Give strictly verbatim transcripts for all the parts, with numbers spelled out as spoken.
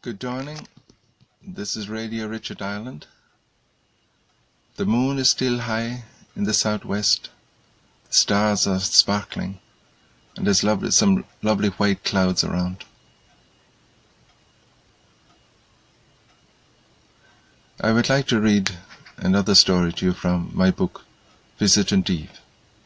Good dawning. This is Radio Richard Ireland. The moon is still high in the southwest. The stars are sparkling, and there's lovely, some lovely white clouds around. I would like to read another story to you from my book, Visitant Eve.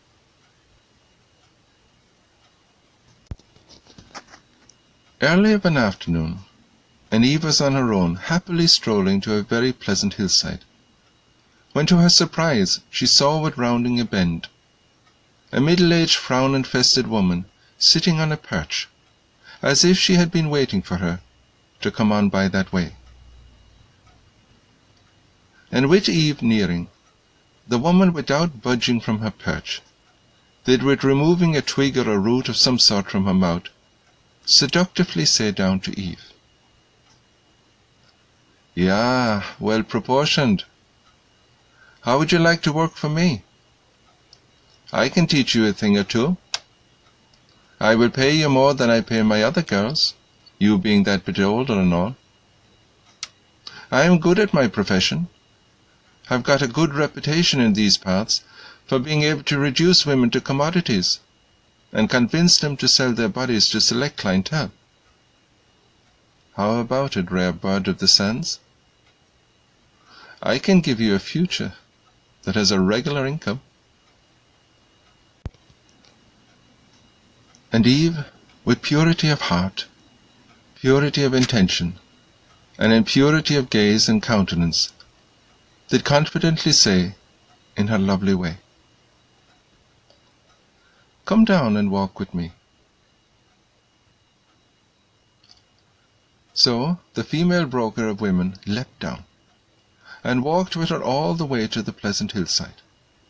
Early of an afternoon, and Eve was on her own, happily strolling to a very pleasant hillside, when to her surprise she saw, with rounding a bend, a middle-aged frown-infested woman sitting on a perch, as if she had been waiting for her to come on by that way. And with Eve nearing, the woman, without budging from her perch, did, with removing a twig or a root of some sort from her mouth, seductively say down to Eve, "Yeah, well proportioned. How would you like to work for me? I can teach you a thing or two. I will pay you more than I pay my other girls, you being that bit older and all. I am good at my profession, have got a good reputation in these parts for being able to reduce women to commodities and convince them to sell their bodies to select clientele. How about it, rare bird of the sands? I can give you a future that has a regular income." And Eve, with purity of heart, purity of intention, and in purity of gaze and countenance, did confidently say, in her lovely way, "Come down and walk with me." So the female broker of women leapt down, and walked with her all the way to the pleasant hillside.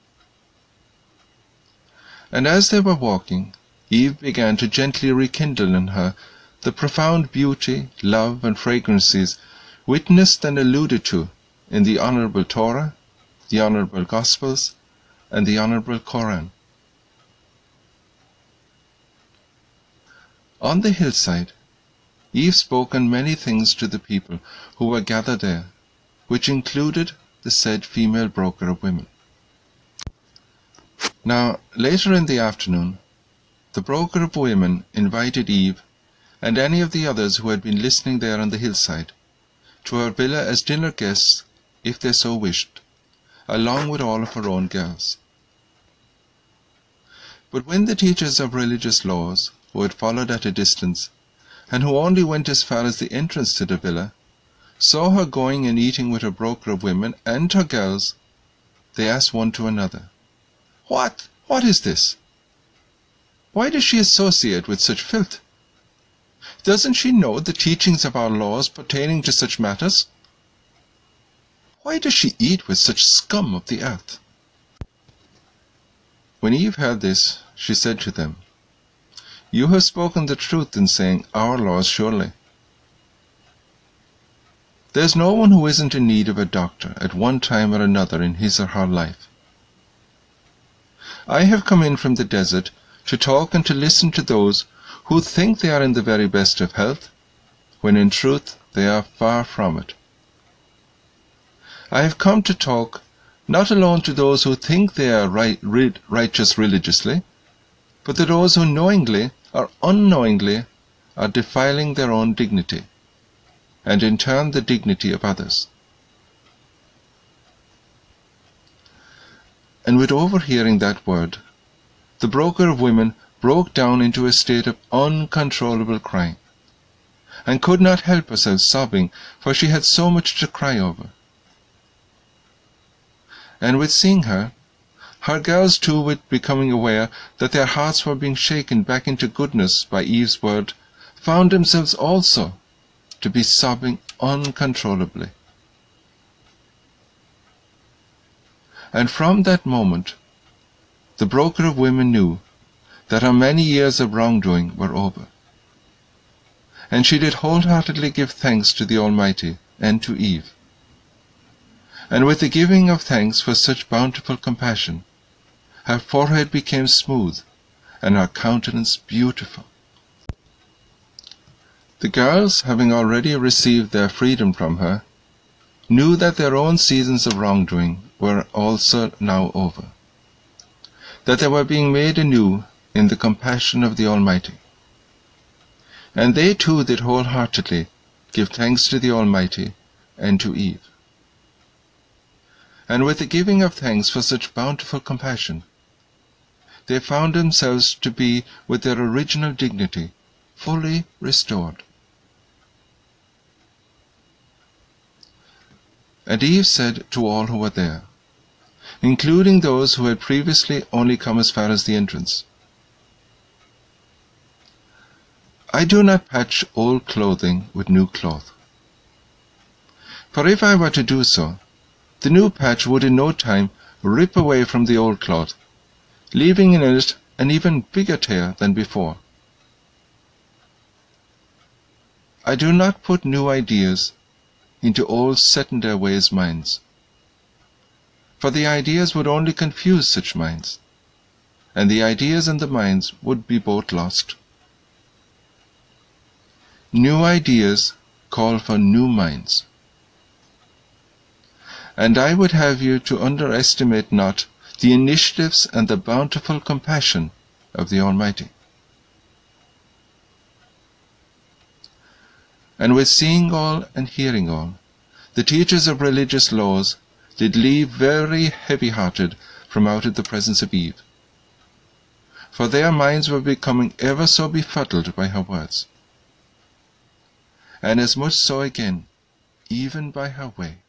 And as they were walking, Eve began to gently rekindle in her the profound beauty, love, and fragrances witnessed and alluded to in the Honourable Torah, the Honourable Gospels, and the Honourable Koran. On the hillside, Eve spoke on many things to the people who were gathered there, which included the said female broker of women. Now, later in the afternoon, the broker of women invited Eve and any of the others who had been listening there on the hillside to her villa as dinner guests, if they so wished, along with all of her own girls. But when the teachers of religious laws, who had followed at a distance, and who only went as far as the entrance to the villa, saw her going and eating with her broker of women and her girls, they asked one to another, What? What is this? Why does she associate with such filth? Doesn't she know the teachings of our laws pertaining to such matters? Why does she eat with such scum of the earth?" When Eve heard this, she said to them, "You have spoken the truth in saying our laws surely. There's no one who isn't in need of a doctor at one time or another in his or her life. I have come in from the desert to talk and to listen to those who think they are in the very best of health, when in truth they are far from it. I have come to talk not alone to those who think they are right, righteous religiously, but to those who knowingly or unknowingly are defiling their own dignity, and in turn the dignity of others." And with overhearing that word, the broker of women broke down into a state of uncontrollable crying, and could not help herself sobbing, for she had so much to cry over. And with seeing her, her girls too, with becoming aware that their hearts were being shaken back into goodness by Eve's word, found themselves also to be sobbing uncontrollably. And from that moment, the broker of women knew that her many years of wrongdoing were over, and she did wholeheartedly give thanks to the Almighty and to Eve. And with the giving of thanks for such bountiful compassion, her forehead became smooth, and her countenance beautiful. The girls, having already received their freedom from her, knew that their own seasons of wrongdoing were also now over, that they were being made anew in the compassion of the Almighty. And they too did wholeheartedly give thanks to the Almighty and to Eve. And with the giving of thanks for such bountiful compassion, they found themselves to be with their original dignity fully restored. And Eve said to all who were there, including those who had previously only come as far as the entrance, I do not patch old clothing with new cloth. For if I were to do so, the new patch would in no time rip away from the old cloth, leaving in it an even bigger tear than before. I do not put new ideas into old set-in-their-ways minds, for the ideas would only confuse such minds, and the ideas and the minds would be both lost. New ideas call for new minds. And I would have you to underestimate not the initiatives and the bountiful compassion of the Almighty. And with seeing all and hearing all, the teachers of religious laws did leave very heavy-hearted from out of the presence of Eve, for their minds were becoming ever so befuddled by her words, and as much so again, even by her way.